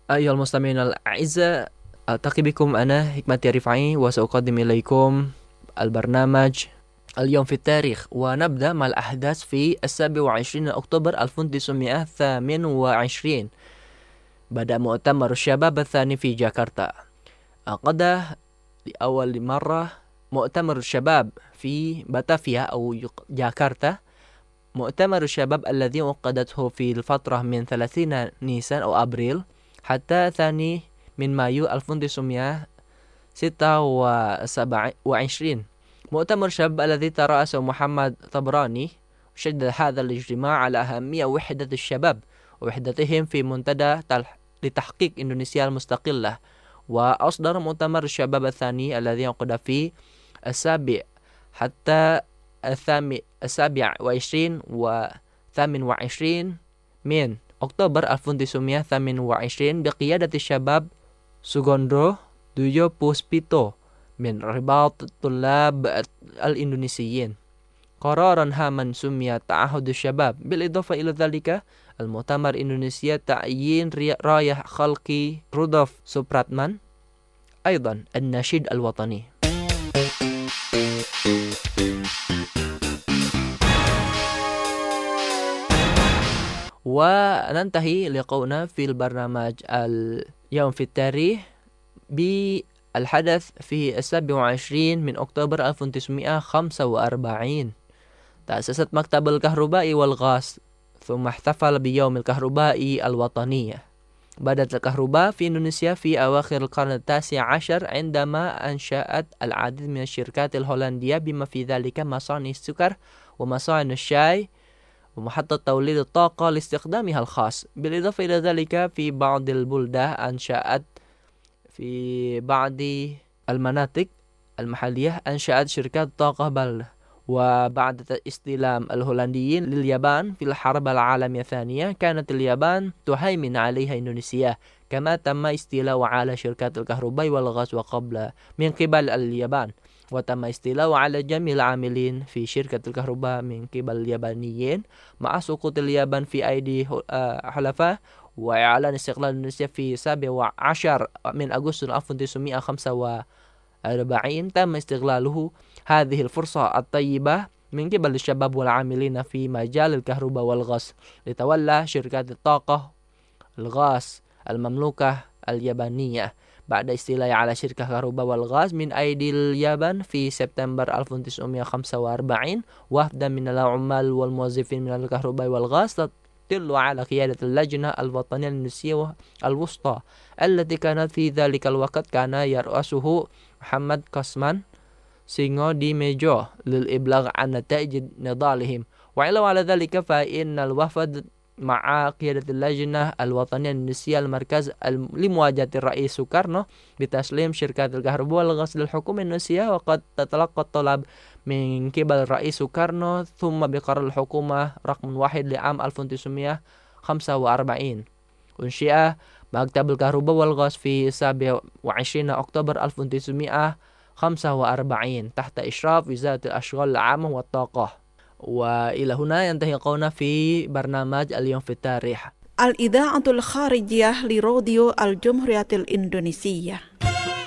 أيها المستمعين الأعزاء، ألتقي بكم أنا حكمتي رفعي وسأقدم إليكم البرنامج اليوم في التاريخ، ونبدأ مع الأحداث في 27 أكتوبر 1928. بدأ مؤتمر الشباب الثاني في جاكرتا. عقد لأول مرة مؤتمر الشباب في باتافيا أو جاكرتا. مؤتمر الشباب الذي عقدته في الفترة من 30 نيسان أو أبريل حتى 2 من مايو 1926. مؤتمر الشباب الذي ترأسه محمد طبراني شدد هذا الاجتماع على أهمية وحدة الشباب ووحدتهم في منتدى لتحقيق إندونيسيا المستقلة. وأصدر مؤتمر الشباب الثاني الذي عقد في 7 حتى 27 و28 من أكتوبر 1928 بقيادة الشباب سوغوندرو دويو بوسبيتو من رباط الطلاب الإندونيسيين، قرارا هاما سمي تعهد الشباب. بالإضافة إلى ذلك، المؤتمر إندونيسيا تعيين رايح خلقي رودolf سوبراتمان أيضا النشيد الوطني. وننتهي لقاؤنا في البرنامج اليوم في التاريخ بالحدث في 27 من أكتوبر 1945. تأسست مكتب الكهرباء والغاز، ثم احتفل بيوم الكهرباء الوطني. بدأت الكهرباء في إندونيسيا في أواخر القرن 19 عندما أنشأت العديد من الشركات الهولندية بما في ذلك مصانع السكر ومصانع الشاي ومحطة توليد الطاقة لاستخدامها الخاص. بالإضافة إلى ذلك، في بعض البلدان أنشأت في بعض المناطق المحلية أنشأت شركات طاقة بل. وبعد استلام الهولنديين لليابان في الحرب العالمية الثانية، كانت اليابان تهيمن عليها إندونيسيا، كما تم استيلاء على شركات الكهرباء والغاز وقبل من قبل اليابان، وتم استيلاء على جميع العاملين في شركة الكهرباء من قبل اليابانيين مع سقوط اليابان في أيدي حلفاء. وإعلان استقلال إندونيسيا في 17 من أغسطس 1945 تم استغلاله هذه الفرصة الطيبة من قبل الشباب والعاملين في مجال الكهرباء والغاز لتولى شركات الطاقة الغاز المملوكة اليابانية بعد استيلاء على شركة الكهرباء والغاز من أيدي اليابان في سبتمبر 1945. وفدا من العمال والموظفين من الكهرباء والغاز تطل على قيادة اللجنة الوطنية الإندونيسية الوسطى التي كانت في ذلك الوقت كان يرأسه محمد كاسمان سينغو دي ميجو للإبلاغ عن نتائج نضالهم. وعلاوة على ذلك، فإن الوفد مع قيادة اللجنة الوطنية الإندونيسية المركز لمواجهة الرئيس سوكارنو بتسليم شركات الكهرباء والغاز للحكومة الإندونيسية، وقد تتلقى الطلب من قبل الرئيس سوكارنو ثم بقرار الحكومة رقم 1 لعام 1945. أنشئ مكتب الكهرباء والغاز في 27 أكتوبر 1945 تحت إشراف وزارة الأشغال العامة والطاقة. وإلى هنا ينتهي قولنا في برنامج اليوم في التاريخ. الإذاعة الخارجية لراديو الجمهورية الإندونيسية.